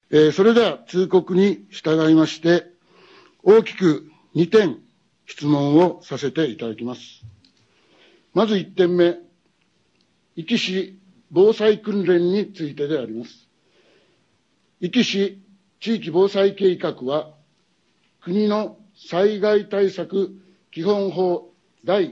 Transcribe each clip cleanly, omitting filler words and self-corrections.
それでは通告に従いまして、大きく2点質問をさせていただきます。まず1点目、壱岐市防災訓練についてであります。壱岐市地域防災計画は、国の災害対策基本法第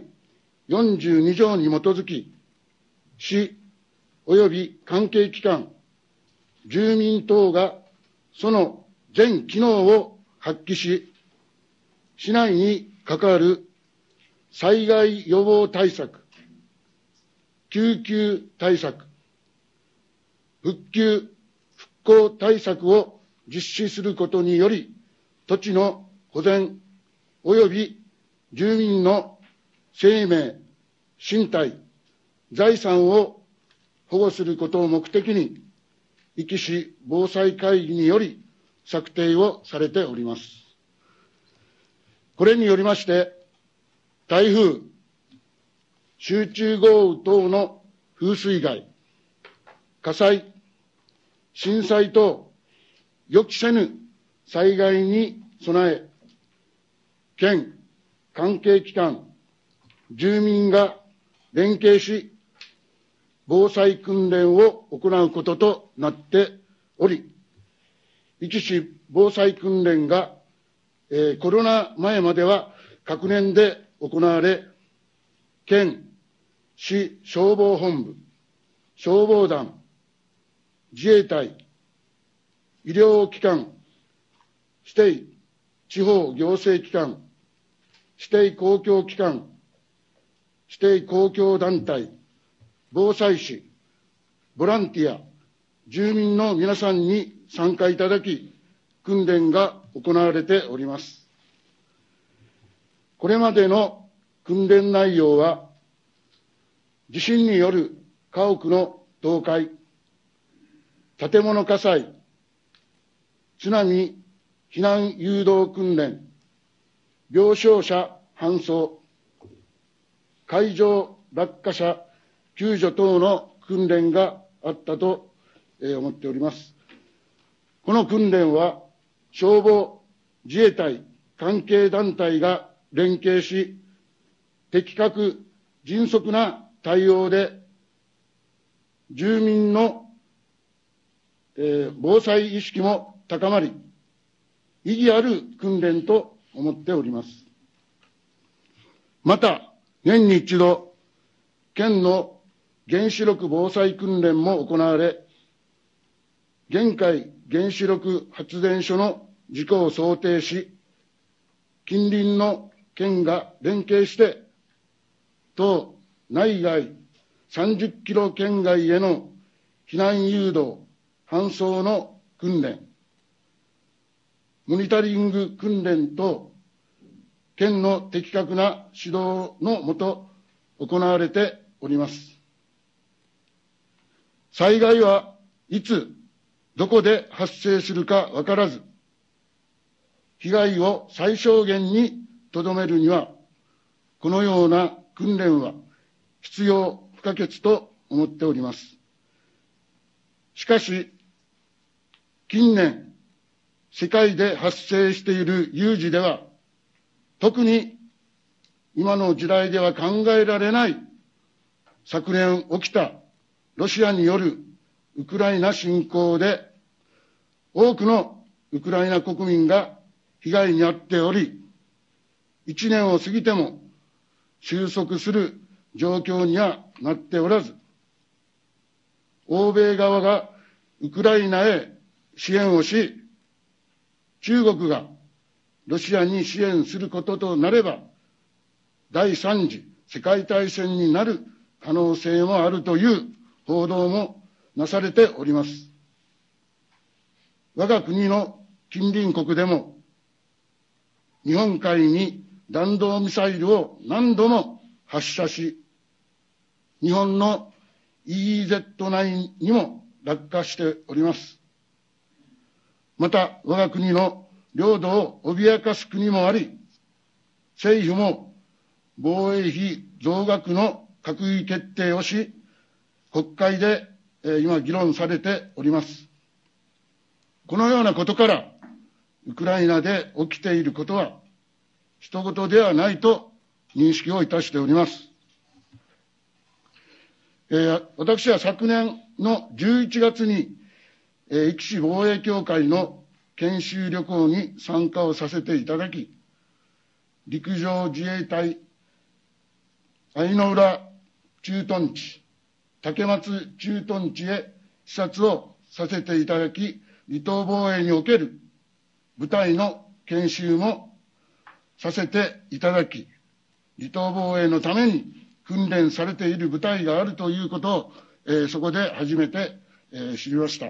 42条に基づき、市及び関係機関、住民等がその全機能を発揮し、市内に関わる災害予防対策、救急対策、復旧・復興対策を実施することにより、土地の保全及び住民の生命、身体、財産を保護することを目的に、壱岐市防災会議により策定をされております。これによりまして、台風、集中豪雨等の風水害、火災、震災等予期せぬ災害に備え、県、関係機関、住民が連携し、防災訓練を行うこととなっており、壱岐市防災訓練が、コロナ前までは各年で行われ、県、市消防本部、消防団、自衛隊、医療機関、指定地方行政機関、指定公共機関、指定公共団体、防災士、ボランティア、住民の皆さんに参加いただき、訓練が行われております。これまでの訓練内容は、地震による家屋の倒壊、建物火災、津波避難誘導訓練、病床者搬送、海上落下者救助等の訓練があったと思っております。この訓練は、消防、自衛隊、関係団体が連携し、的確、迅速な対応で、住民の防災意識も高まり、意義ある訓練と思っております。また、年に一度、県の原子力防災訓練も行われ、玄海原子力発電所の事故を想定し、近隣の県が連携して、当内外30キロ圏外への避難誘導、搬送の訓練、モニタリング訓練と、県の的確な指導のもと行われております。災害はいつ、どこで発生するか分からず、被害を最小限にとどめるには、このような訓練は必要不可欠と思っております。しかし、近年、世界で発生している有事では、特に今の時代では考えられない昨年起きたロシアによるウクライナ侵攻で多くのウクライナ国民が被害に遭っており、1年を過ぎても収束する状況にはなっておらず、欧米側がウクライナへ支援をし、中国がロシアに支援することとなれば、第三次世界大戦になる可能性もあるという報道もなされております。我が国の近隣国でも、日本海に弾道ミサイルを何度も発射し、日本の EEZ 内にも落下しております。また、我が国の領土を脅かす国もあり、政府も防衛費増額の閣議決定をし、国会で今議論されております。 このようなことから、ウクライナで起きていることは、人事ではないと認識をいたしております。私は昨年の11月に、壱岐市防衛協会の研修旅行に参加をさせていただき、陸上自衛隊相の浦駐屯地、竹松駐屯地へ視察をさせていただき、離島防衛における部隊の研修もさせていただき、離島防衛のために訓練されている部隊があるということを、そこで初めて、知りました。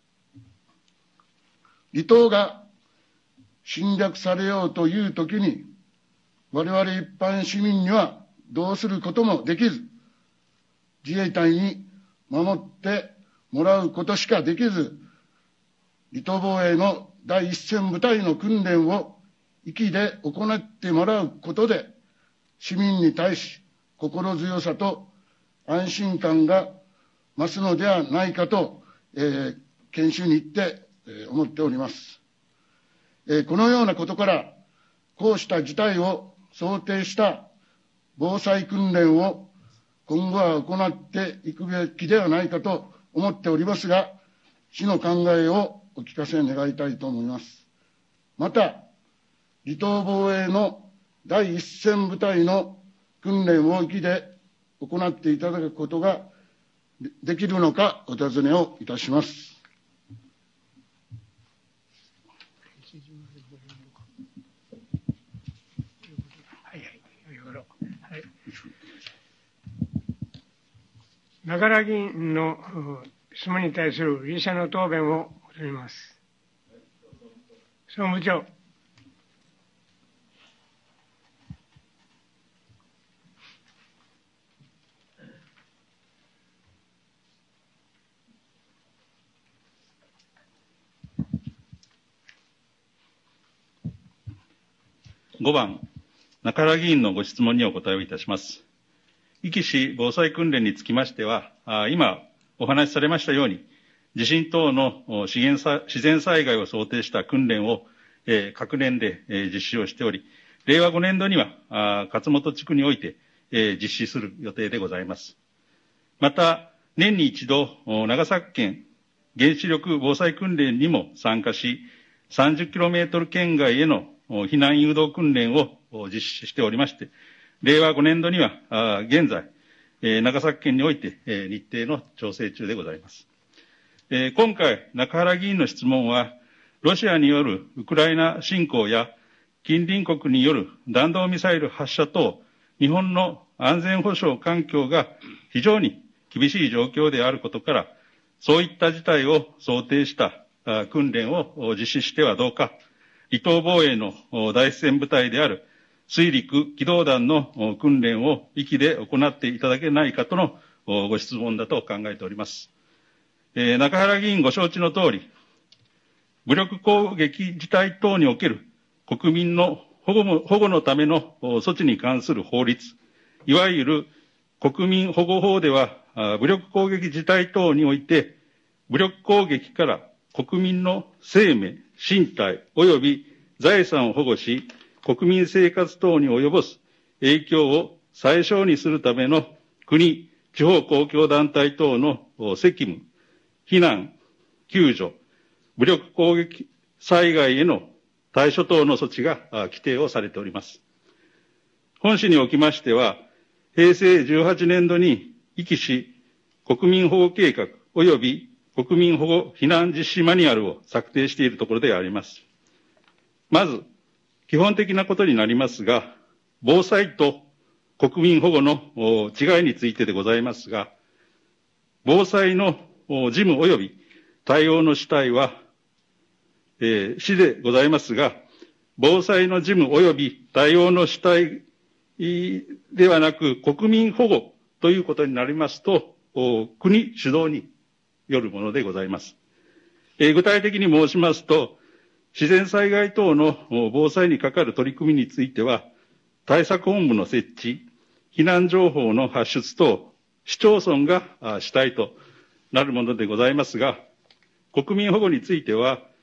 離島が侵略されようというときに、我々一般市民にはどうすることもできず、自衛隊に守ってもらうことしかできず、離島防衛の第一線部隊の訓練を壱岐で行ってもらうことで、市民に対し心強さと安心感が増すのではないかと、研修に行って思っております。このようなことから、こうした事態を想定した防災訓練を今後は行っていくべきではないかと思っておりますが、市の考えをお聞かせ願いたいと思います。また、離島防衛の第一線部隊の訓練を壱岐で行っていただくことができるのかお尋ねをいたします。 中原議員の質問に対する理事者の答弁を求めます。総務長。 5番、中原議員のご質問にお答えをいたします。壱岐市防災訓練につきましては、今お話しされましたように、地震等の自然災害を想定した訓練を各年で実施をしており、令和5年度には勝本地区において実施する予定でございます。また、年に一度、長崎県原子力防災訓練にも参加し、30km 圏外への避難誘導訓練を実施しておりまして、令和5年度には現在、長崎県において日程の調整中でございます。今回、中原議員の質問は、ロシアによるウクライナ侵攻や近隣国による弾道ミサイル発射等、日本の安全保障環境が非常に厳しい状況であることから、そういった事態を想定した訓練を実施してはどうか、離島防衛の第一線部隊である水陸機動団の訓練を壱岐で行っていただけないかとのご質問だと考えております。中原議員ご承知の通り、武力攻撃事態等における国民の保護のための措置に関する法律、いわゆる国民保護法では、武力攻撃事態等において、武力攻撃から国民の生命、身体及び財産を保護し、国民生活等に及ぼす影響を最小にするための国、地方公共団体等の責務、避難、救助、武力攻撃災害への対処等の措置が規定をされております。本市におきましては、平成18年度に壱岐市国民保護計画及び国民保護避難実施マニュアルを策定しているところであります。まず、基本的なことになりますが、防災と国民保護の違いについてでございますが、防災の事務及び対応の主体は、市でございますが、防災の事務及び対応の主体ではなく、国民保護ということになりますと、国主導によるものでございます。具体的に申しますと、自然災害等の防災にかかる取り組みについては、対策本部の設置、避難情報の発出等、市町村が主体となるものでございますが、国民保護については、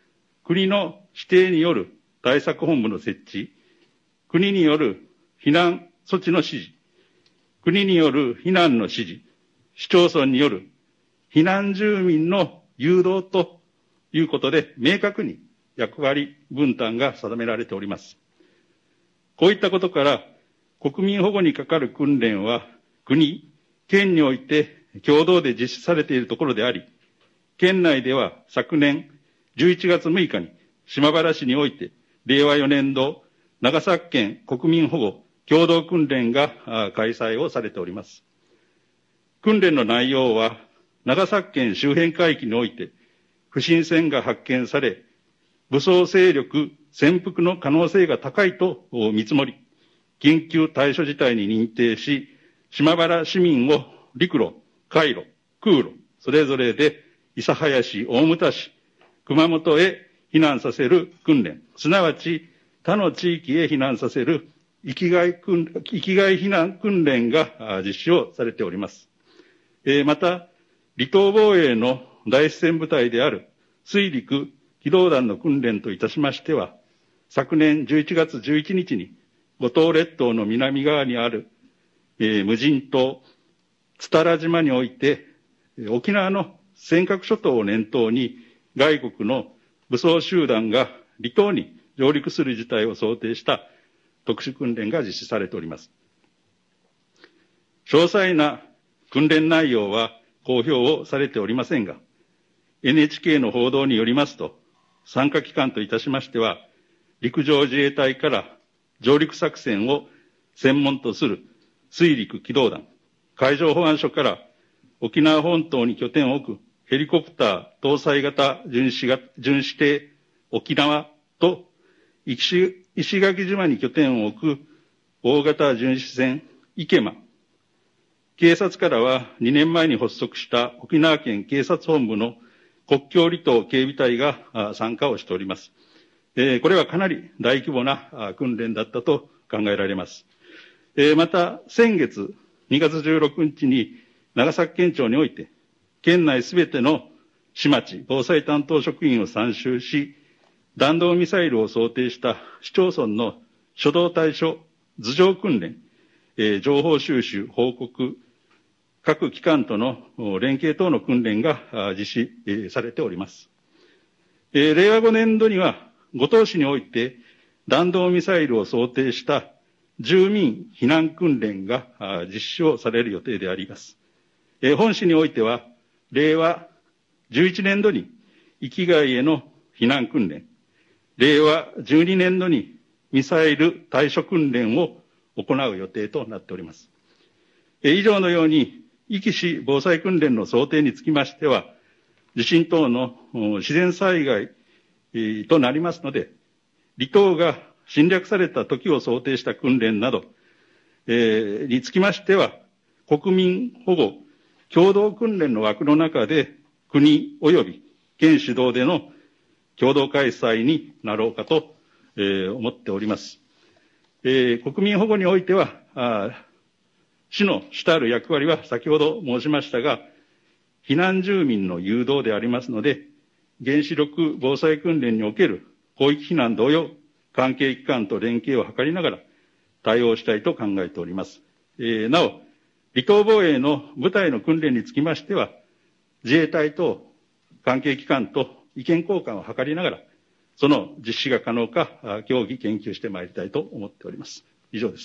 国の指定による対策本部の設置、国による避難措置の指示、国による避難の指示、市町村による避難住民の誘導ということで、明確に役割分担が定められております。こういったことから、国民保護にかかる訓練は、国、県において共同で実施されているところであり、県内では昨年11月6日に島原市において、令和4年度長崎県国民保護共同訓練が開催をされております。訓練の内容は、長崎県周辺海域において不審船が発見され、武装勢力潜伏の可能性が高いと見積もり、緊急対処事態に認定し、島原市民を陸路、海路、空路、それぞれで諫早市、大牟田市、熊本へ避難させる訓練、すなわち他の地域へ避難させる域外避難訓練が実施をされております。また、離島防衛の第一線部隊である水陸機動団の訓練といたしましては、昨年11月11日に五島列島の南側にある、無人島津多良島において、沖縄の尖閣諸島を念頭に外国の武装集団が離島に上陸する事態を想定した特殊訓練が実施されております。詳細な訓練内容は公表をされておりませんが、NHK の報道によりますと、参加機関といたしましては、陸上自衛隊から上陸作戦を専門とする水陸機動団、海上保安署から沖縄本島に拠点を置くヘリコプター搭載型巡視艇沖縄と石垣島に拠点を置く大型巡視船池間、警察からは2年前に発足した沖縄県警察本部の国境離島警備隊が参加をしております。これはかなり大規模な訓練だったと考えられます。また、先月2月16日に長崎県庁において、県内すべての市町防災担当職員を参集し、弾道ミサイルを想定した市町村の初動対処図上訓練、情報収集、報告、各機関との連携等の訓練が実施されております。令和5年度には、五島市において弾道ミサイルを想定した住民避難訓練が実施をされる予定であります。本市においては、令和11年度に域外への避難訓練、令和12年度にミサイル対処訓練を行う予定となっております。以上のように、壱岐市防災訓練の想定につきましては、地震等の自然災害となりますので、離島が侵略された時を想定した訓練などにつきましては、国民保護共同訓練の枠の中で、国及び県主導での共同開催になろうかと思っております。国民保護においては、市の主たる役割は先ほど申しましたが、避難住民の誘導でありますので、原子力防災訓練における広域避難同様、関係機関と連携を図りながら対応したいと考えております。なお、離島防衛の部隊の訓練につきましては、自衛隊と関係機関と意見交換を図りながら、その実施が可能か、協議、研究してまいりたいと思っております。以上です。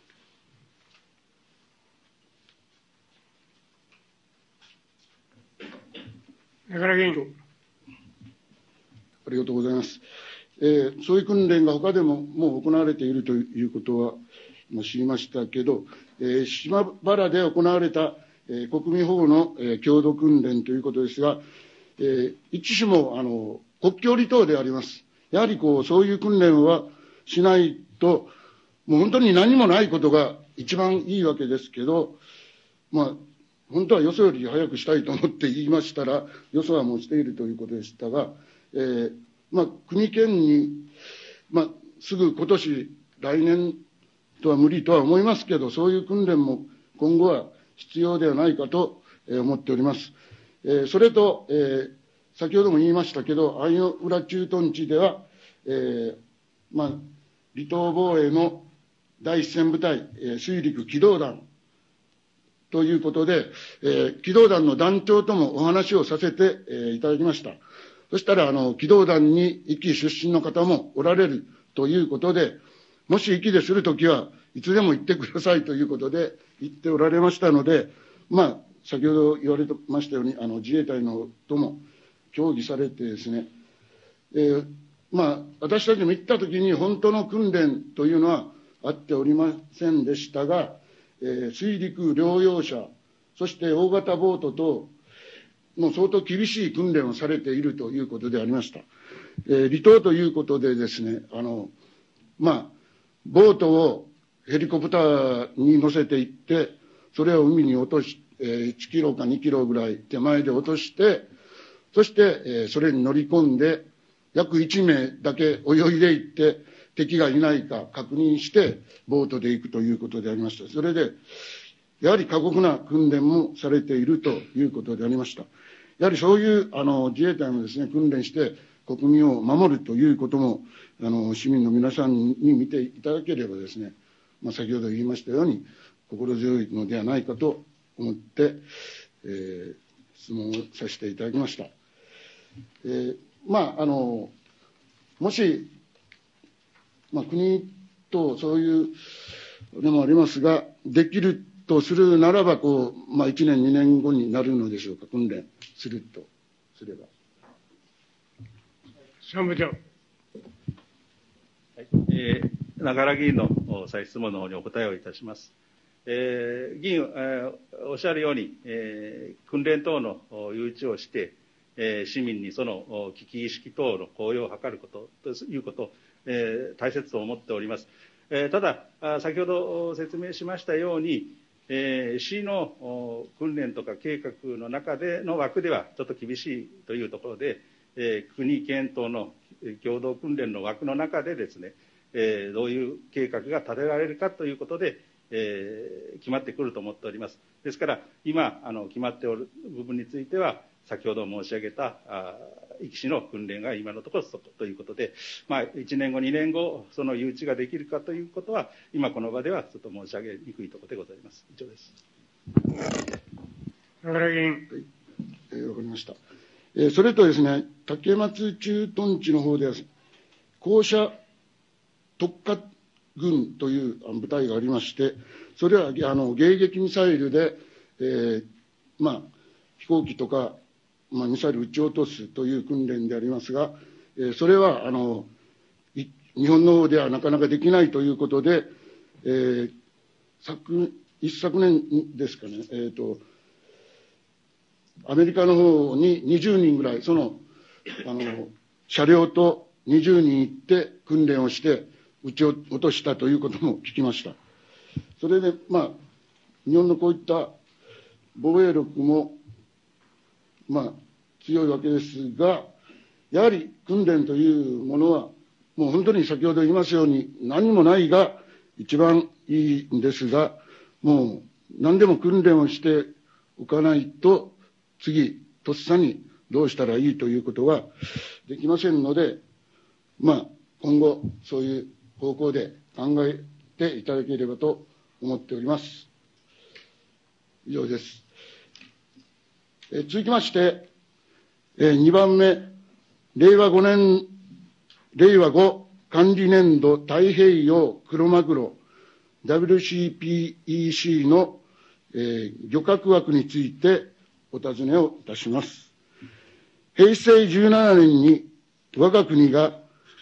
中原議員。 ありがとうございます。そういう訓練が他でももう行われているということは知りましたけど、島原で行われた、国民保護の、共同訓練ということですが、一種も国境離島であります。やはりそういう訓練はしないと、もう本当に何もないことが一番いいわけですけど、本当はよそより早くしたいと思って言いましたら、よそはもうしているということでしたが、国県に、すぐ今年、来年とは無理とは思いますけど、そういう訓練も今後は必要ではないかと思っております。それと、 先ほども言いましたけど、相浦駐屯地では、離島防衛の第一線部隊、水陸機動団ということで、機動団の団長ともお話をさせて、いただきました。そしたら、機動団に壱岐出身の方もおられるということで、もし壱岐でするときはいつでも行ってくださいということで言っておられましたので、先ほど言われてましたように、自衛隊のとも協議されてですね、私たちも行ったときに本当の訓練というのはあっておりませんでしたが、水陸両用車、そして大型ボートと、もう相当厳しい訓練をされているということでありました。離島ということでですね、ボートをヘリコプターに乗せていって、それを海に落とし、1キロか2キロぐらい手前で落として、そして、それに乗り込んで、約1名だけ泳いでいって、敵がいないか確認して、ボートで行くということでありました。それで、やはり過酷な訓練もされているということでありました。やはりそういう自衛隊もですね、訓練して国民を守るということも、市民の皆さんに見ていただければですね、先ほど言いましたように、心強いのではないかと思って、質問をさせていただきました。もし、国とそういうのもありますが、できるとするならば、1年、2年後になるのでしょうか、訓練するとすれば。 総務長。 中原議員の再質問の方にお答えをいたします。議員、おっしゃるように、訓練等の誘致をして、市民にその危機意識等の高揚を図ることということを、大切と思っております。ただ、先ほど説明しましたように、市の訓練とか計画の中での枠ではちょっと厳しいというところで、国、県等の共同訓練の枠の中でですね、どういう計画が立てられるかということで、決まってくると思っております。ですから、今、決まっておる部分については、先ほど申し上げた壱岐市の訓練が今のところということで、1年後、2年後、その誘致ができるかということは、今この場ではちょっと申し上げにくいところでございます。以上です。 中原議員。 わかりました。それとですね、竹松駐屯地の方では、高射特化軍という部隊がありまして、それは迎撃ミサイルで、飛行機とか、ミサイル撃ち落とすという訓練でありますが、それは日本の方ではなかなかできないということで、一昨年ですかね、アメリカの方に20人ぐらい、車両と20人行って訓練をして撃ち落としたということも聞きました。それで、日本のこういった防衛力も、強いわけですが、やはり訓練というものは、もう本当に先ほど言いますように、何もないが一番いいんですが、もう何でも訓練をしておかないと、次、とっさにどうしたらいいということはできませんので、今後、そういう方向で考えていただければと思っております。以上です。続きまして、2番目、令和5管理年度太平洋クロマグロ WCPEC の、漁獲枠についてお尋ねをいたします。平成17年に我が国が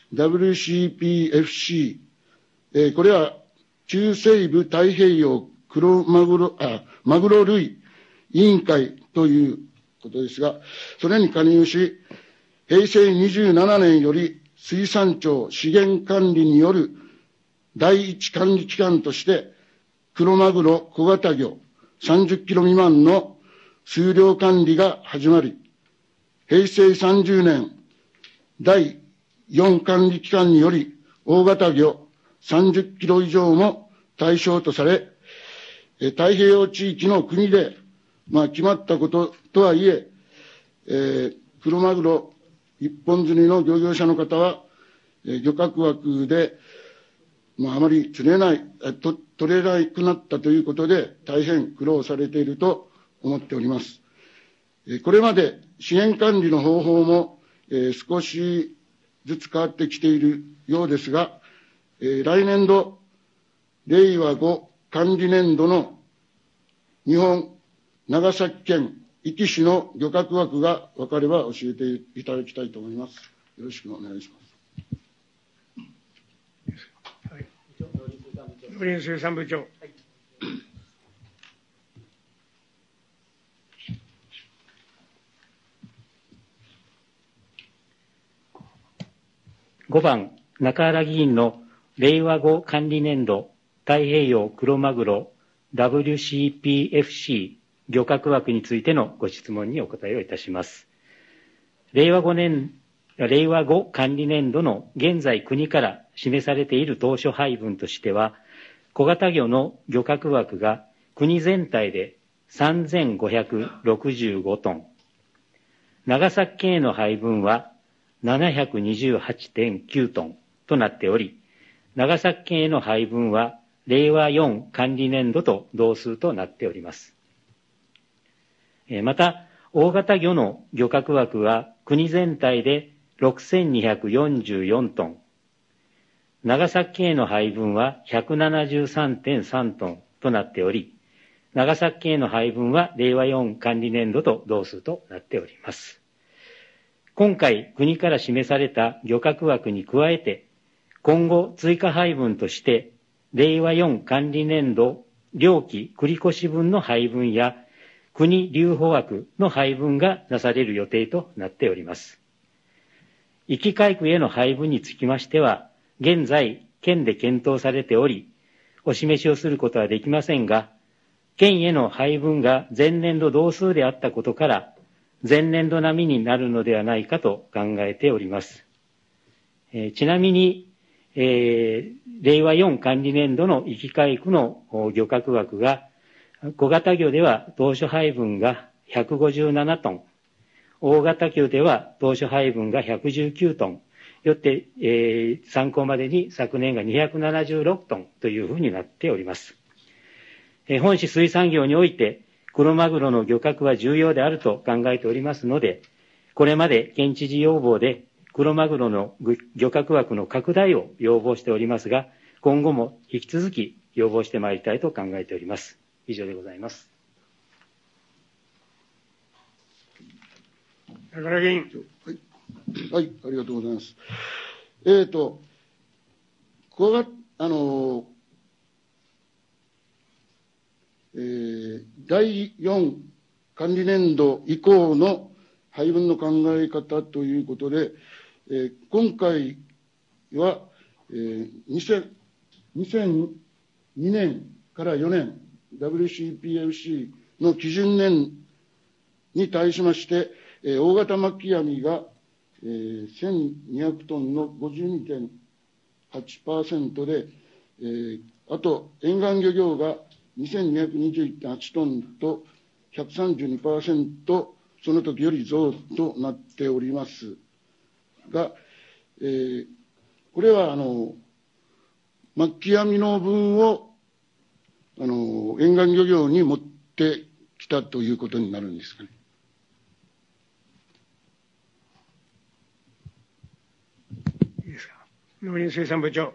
WCPFC、これは中西部太平洋クロマグロ類委員会ということですが、それに加入し、平成27年より水産庁資源管理による第一管理機関として、クロマグロ小型魚30キロ未満の数量管理が始まり、平成30年第4管理機関により大型魚30キロ以上も対象とされ、太平洋地域の国で、決まったこととはいえ、 クロマグロ一本釣りの漁業者の方は、漁獲枠で、あまり取れなくなったということで、大変苦労されていると思っております。これまで資源管理の方法も、少しずつ変わってきているようですが、来年度、令和5管理年度の日本、長崎県、壱岐市の漁獲枠が分かれば教えていただきたいと思います。よろしくお願いします。 農林水産部長。 5番、中原議員の令和5管理年度太平洋クロマグロ WCPFC 漁獲枠についてのご質問にお答えをいたします。令和5管理年度の現在国から示されている当初配分としては、小型魚の漁獲枠が国全体で3565トン、長崎県への配分は728.9 トンとなっており、長崎県への配分は令和4管理年度と同数となっております。また、大型魚の漁獲枠は国全体で6244トン、長崎県への配分は 173.3 トンとなっており、長崎県への配分は令和4管理年度と同数となっております。今回国から示された漁獲枠に加えて、今後追加配分として、令和4管理年度漁期繰越分の配分や国留保枠の配分がなされる予定となっております。壱岐海区への配分につきましては、現在、県で検討されており、お示しをすることはできませんが、県への配分が前年度同数であったことから、前年度並みになるのではないかと考えております。ちなみに、令和4管理年度の壱岐海区の漁獲枠が、小型魚では当初配分が157トン、大型魚では当初配分が119トン、よって、参考までに昨年が276トンというふうになっております。本市水産業において、クロマグロの漁獲は重要であると考えておりますので、これまで県知事要望でクロマグロの漁獲枠の拡大を要望しておりますが、今後も引き続き要望してまいりたいと考えております。以上でございます。 中原議員。 はい、ありがとうございます。第4管理年度以降の配分の考え方ということで、今回は、2002年から4年 WCPFC の基準年に対しまして、大型巻き網が、1200トンの 52.8% で、あと沿岸漁業が 2221.8 トンと 132%その時より増となっておりますが、これは巻き網の分を沿岸漁業に持ってきたということになるんですかね。 いいですか。農林水産部長。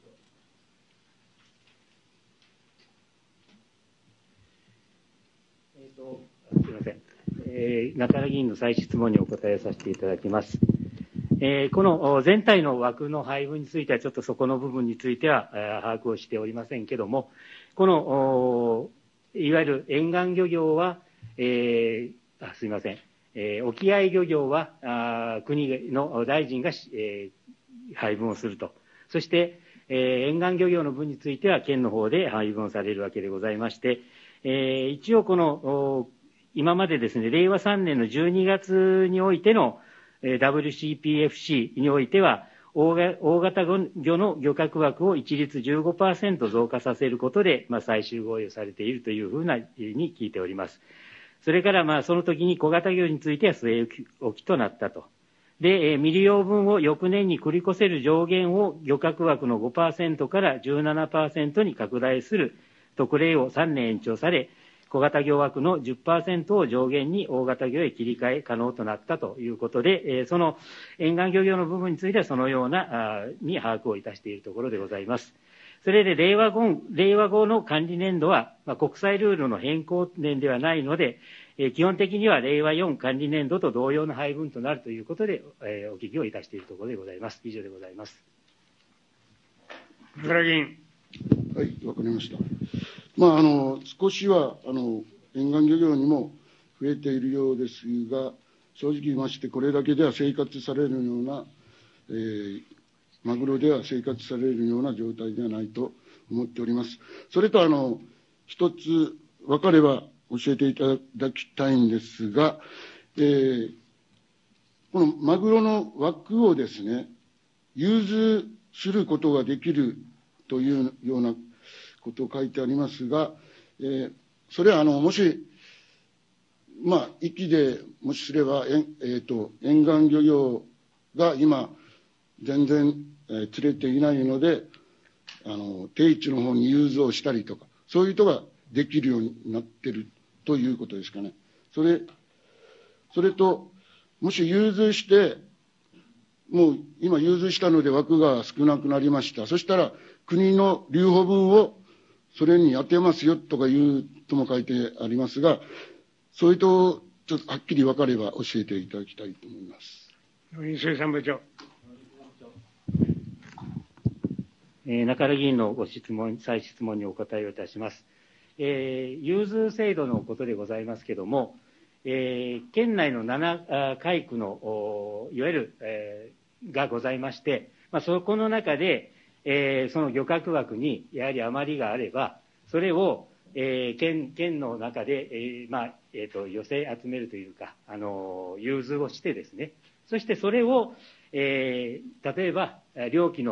すみません。中原議員の再質問にお答えさせていただきます。この全体の枠の配分については、ちょっとそこの部分については把握をしておりませんけれども、このいわゆる沿岸漁業は、すみません、沖合漁業は国の大臣が、配分をすると、そして、沿岸漁業の分については、県の方で配分をされるわけでございまして、一応この今までですね、令和3年の12月においての WCPFC においては、大型魚の漁獲枠を一律 15% 増加させることで、最終合意をされているというふうに聞いております。 それからその時に小型魚については据え置きとなったと。で、未利用分を翌年に繰り越せる上限を漁獲枠の 5% から 17% に拡大する特例を3年延長され、小型魚枠の 10% を上限に大型魚へ切り替え可能となったということで、その沿岸漁業の部分についてはそのようなに把握をいたしているところでございます。それで令和後の管理年度は、国際ルールの変更年ではないので、基本的には令和4管理年度と同様の配分となるということで、お聞きをいたしているところでございます。以上でございます。 中原議員。 はい、わかりました。少しは沿岸漁業にも増えているようですが、正直言いまして、これだけでは生活されるような、マグロでは生活されるような状態ではないと思っております。それと一つ分かれば教えていただきたいんですが、このマグロの枠をですね、融通することができるというようなことを書いてありますが、それはもし、壱岐でもしすれば、沿岸漁業が今、全然釣れていないので、定置の方に融通をしたりとか、そういうことができるようになっているということですかね。それと、もし融通して、もう今融通したので枠が少なくなりました。そしたら、国の留保分をそれに当てますよとかいうとも書いてありますが、そういうと、ちょっとはっきり分かれば教えていただきたいと思います。 農林水産部長。 中原議員の再質問にお答えをいたします。融通制度のことでございますけれども、県内の7海区のいわゆる、がございまして、そこの中で、その漁獲枠にやはり余りがあれば、それを、県の中で、寄せ集めるというか、融通をしてですね、そしてそれを、例えば、漁期が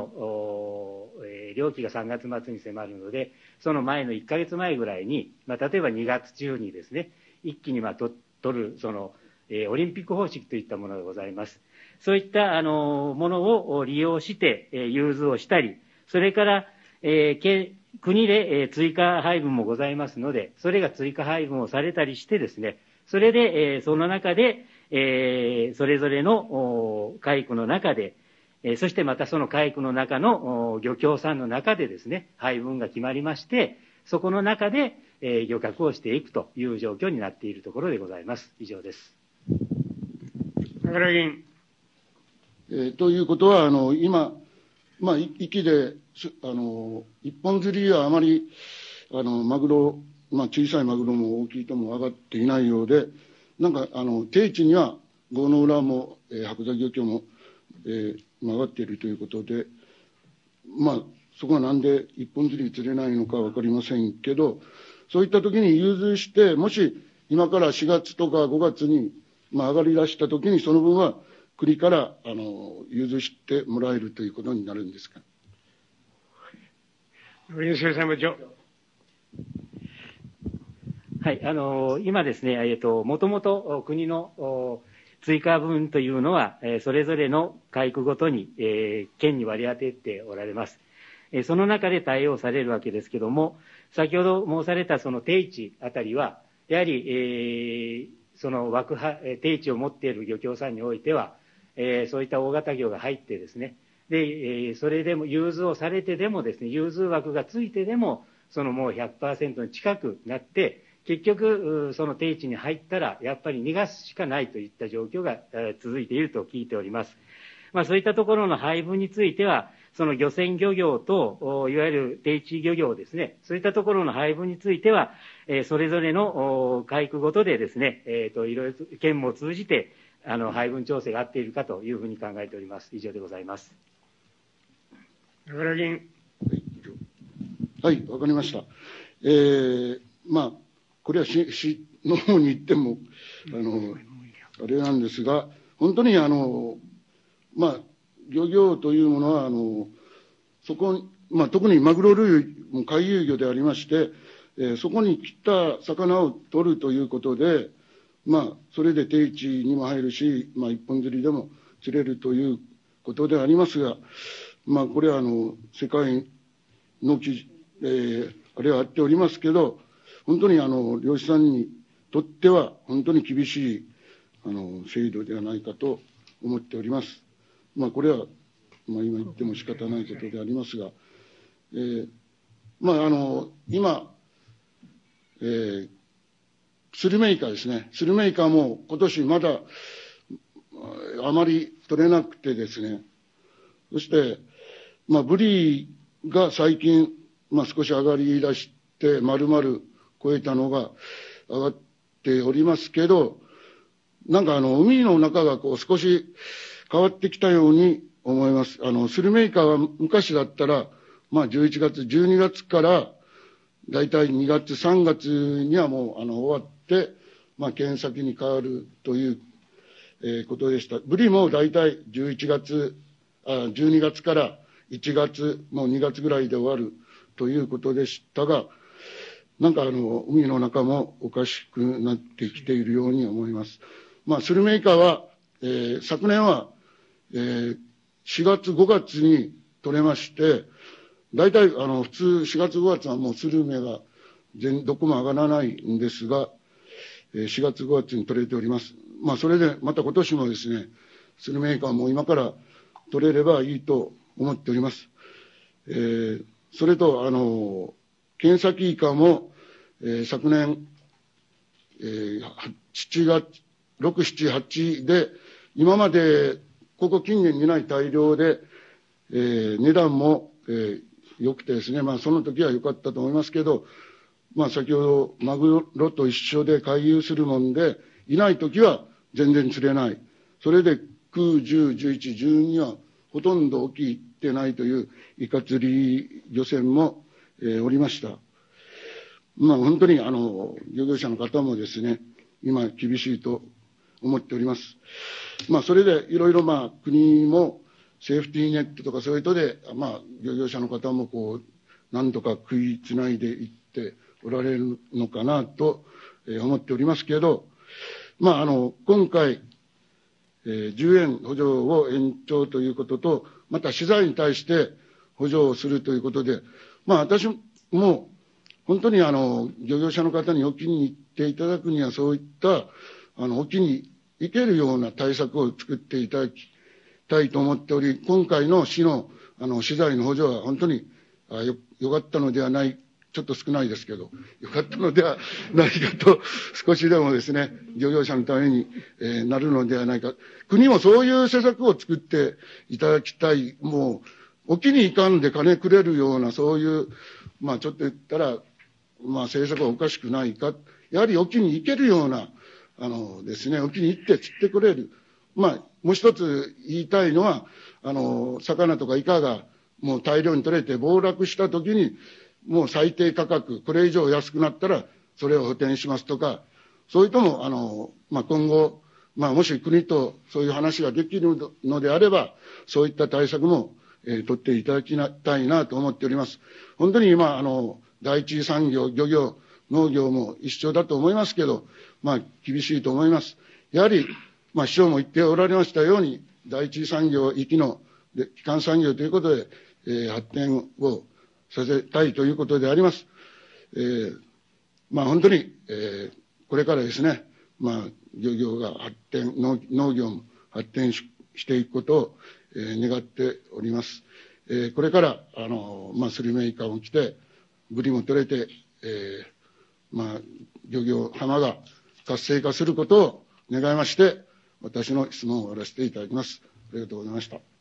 3月末に迫るので、その前の1ヶ月前ぐらいに、例えば2月中にですね、一気に取る、オリンピック方式といったものがございます。そういったものを利用して、融通をしたり、それから、国で追加配分もございますので、それが追加配分をされたりしてですね、それで、その中で、それぞれの海区の中で、そしてまたその海区の中の漁協さんの中でですね、配分が決まりまして、そこの中で漁獲をしていくという状況になっているところでございます。以上です。 中原議員。 ということは、今、壱岐で、一本釣りはあまり、マグロ、小さいマグロも大きいとも上がっていないようで、定置には、郷の浦も、白山漁協も、上がっているということで、そこはなんで一本釣り釣れないのか分かりませんけど、そういったときに融通して、もし今から4月とか5月に、上がり出したときに、その分は国から融通してもらえるということになるんですか。 農林水産部長。 はい、今ですね、もともと国の追加分というのは、それぞれの海区ごとに、県に割り当てておられます。その中で対応されるわけですけれども、先ほど申されたその定置あたりは、やはり、その定置を持っている漁協さんにおいては、そういった大型魚が入ってですね、で、それでも融通をされてでもですね、融通枠がついてでも、そのもう 100% に近くなって、結局、その定置に入ったら、やっぱり逃がすしかないといった状況が続いていると聞いております。そういったところの配分については、その漁船漁業と、いわゆる定置漁業ですね、そういったところの配分については、それぞれの海区ごとでですね、いろいろ県も通じて、配分調整が合っているかというふうに考えております。以上でございます。 中原議員。 はい、わかりました。これは市の方に行っても、あれなんですが、本当に漁業というものは、そこ、特にマグロ類も回遊魚でありまして、そこに来た魚を取るということで、 それで定位置にも入るし、一本釣りでも釣れるということでありますが、これは世界のあれはあっておりますけど、本当に漁師さんにとっては本当に厳しい制度ではないかと思っております。これは、今言っても仕方ないことでありますが、今、スルメイカですね。スルメイカも今年まだあまり取れなくてですね、そして、ブリが最近、少し上がり出して、丸々超えたのが上がっておりますけど、なんか海の中が少し変わってきたように思います。スルメイカは昔だったら、11月、12月から、だいたい2月、3月にはもう終わって、検索に変わるということでした。ブリもだいたい12月から1月、もう2月ぐらいで終わるということでしたが、なんか海の中もおかしくなってきているように思います。スルメイカは、昨年は、4月、5月に取れまして、大体普通4月、5月はもうスルメがどこも上がらないんですが、4月、5月に取れております。それでまた今年もですね、スルメイカはもう今から取れればいいと思っております。それと、ケンサキイカも、昨年、7月、6、7、8で、今までここ近年にない大量で、値段も、良くてですね、その時は良かったと思いますけど、先ほどマグロと一緒で回遊するもんで、いない時は全然釣れない。それで9、10、11、12はほとんど沖行ってないというイカ釣り漁船も、おりました。本当に漁業者の方もですね、今厳しいと思っております。それでいろいろ国もセーフティーネットとかそういう人で、漁業者の方も何とか食いつないでいっておられるのかなと思っておりますけど、今回、10円補助を延長ということと、また資材に対して補助をするということで、私も本当に漁業者の方に沖に行っていただくには、そういった沖に行けるような対策を作っていただきたいと思っており、今回の市の資材の補助は本当によかったのではない、ちょっと少ないですけど、よかったのではないかと、少しでもですね、漁業者のために、なるのではないか。国もそういう施策を作っていただきたい。もう、沖に行かんで金くれるような、そういう、ちょっと言ったら、政策はおかしくないか。やはり沖に行けるような、ですね、沖に行って釣ってくれる。もう一つ言いたいのは、魚とかイカがもう大量に取れて暴落したときに、もう最低価格、これ以上安くなったら、それを補填しますとか、そういうとも、今後、もし国とそういう話ができるのであれば、そういった対策も、取っていただきたいなと思っております。本当に今、第一次産業、漁業、農業も一緒だと思いますけど、厳しいと思います。やはり、市長も言っておられましたように、第一次産業、基幹産業ということで、発展をさせたいということであります。本当に、これからですね、漁業が発展、農業も発展していくことを、願っております。これから、スルメイカも来て、ブリも取れて、漁業浜が活性化することを願いまして、私の質問を終わらせていただきます。ありがとうございました。